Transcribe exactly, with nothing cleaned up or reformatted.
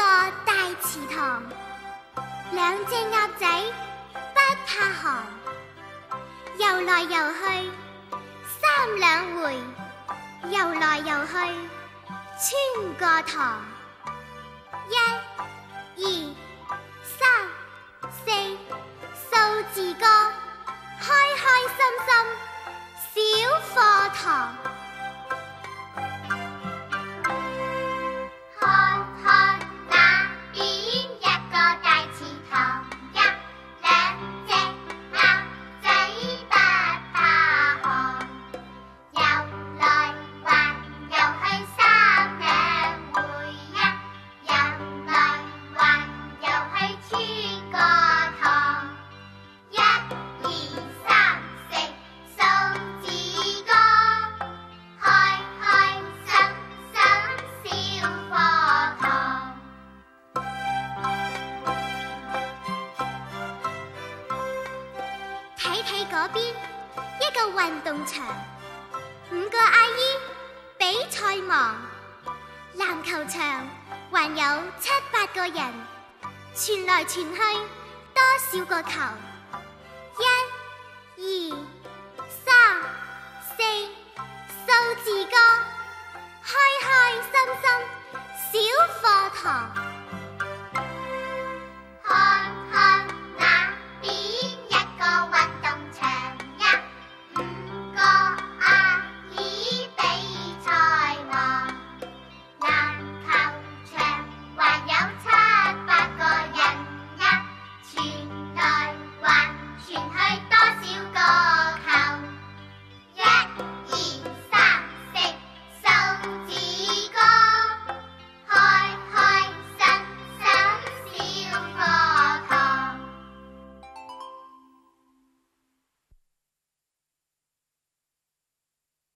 個大池塘，兩隻鴨仔不怕寒，游來游去三兩回，游來游去穿過塘。一、二、三、四，數字歌，開開心心小課堂。睇睇嗰邊，一個運動場，五個阿姨比賽忙，籃球場還有七八個人，傳來傳去多少個球？一、二、三、四，數字歌，開開心心小課堂。